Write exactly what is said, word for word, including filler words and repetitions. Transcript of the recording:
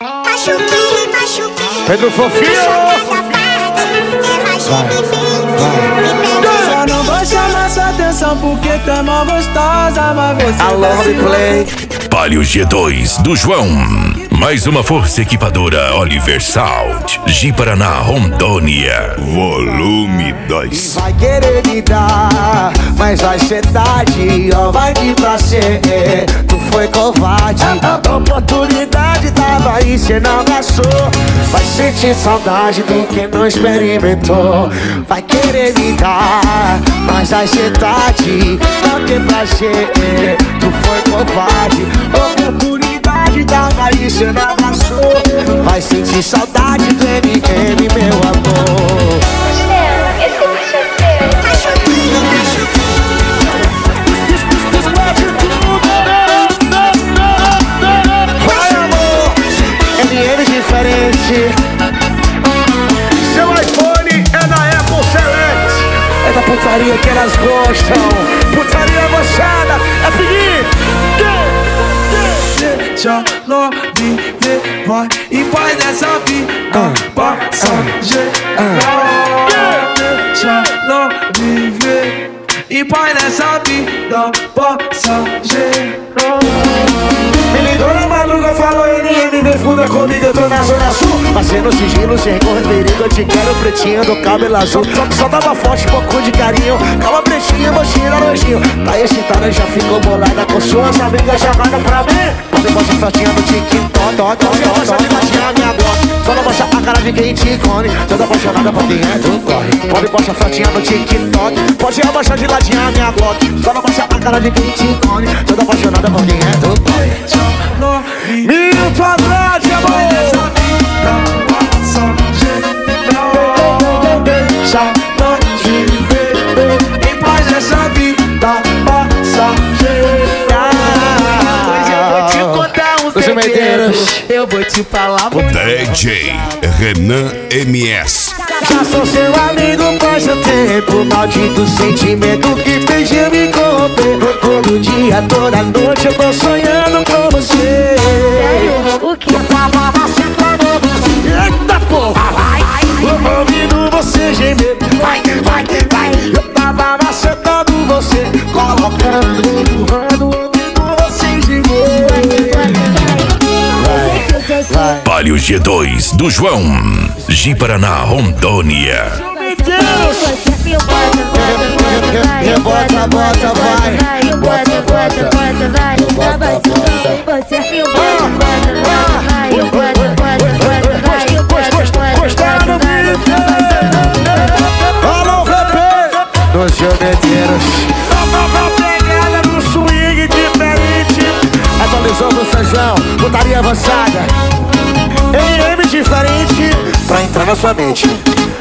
Pedro Fofinho. Só não vou chamar sua atenção porque tu é mó gostosa, mas você Alô, replay. Palio G dois do João. Mais uma força equipadora Universal de Paraná, Rondônia. Volume dois. Vai querer me dar, mas vai ser tarde. Ó, vai vir pra ser, tu foi covarde. A oportunidade tava aí, cê não abraçou. Vai sentir saudade do que não experimentou. Vai querer me dar, mas vai ser tarde. Não tem prazer, tu foi covarde. Oportunidade tava aí, cê não abraçou. Vai sentir saudade do M M, meu amor. Esse bicho é teu. Vai, amor, M M diferente. Seu iPhone é da Apple Select. É da putaria que elas gostam. Putaria moçada, é pedir. deixa ela viver, vai e vai nessa vida passageira. Deixa ela viver e vai nessa vida passageira. Me ligou na madruga, falou N M, vem funda comigo, eu tô na zona sul. Passei no sigilo, sem correr perigo, eu te quero pretinho do cabelo azul. Só tava forte, pouco de carinho. Calma pretinho, mochila, nojinho. Tá excitada, já ficou bolada com suas amigas jogando pra mim. Pode mostrar fotinha no TikTok, pode mostrar de latinha minha bloco. Só não mostra a cara de quem te come. Toda apaixonada por quem é do corre. Pode mostrar fotinha no TikTok, pode mostrar de latinha minha bloco. Só não mostra a cara de quem te come. Toda apaixonada por quem é do corre. Milton Andrade, amor. Deixa nós viver em paz essa vida passageira. Mas eu vou te contar um segredo, eu vou te falar muito. D J Renan M S. Já sou seu amigo faz um tempo. Maldito sentimento que fez eu me corromper. Todo dia, toda noite eu tô sonhando com você. O que? Eu tava macetando você. Eita porra, vai. Ouvindo você gemer. Vai, vai, vai. Eu tava macetando você. Colocando, empurrando, ouvindo você gemer. Vai, vai. Palio G dois do João. De Paraná, Rondônia. Rebota, bota, vai. Bota, bota, bota, vai. Você bota, bota, vai. Bota, bota, bota, vai. Bota, bota, Alô, V P dos geometeiros. Nova pegada no swing diferente. Atualizando o Sejão, putaria avançada. M M diferente pra entrar na sua mente.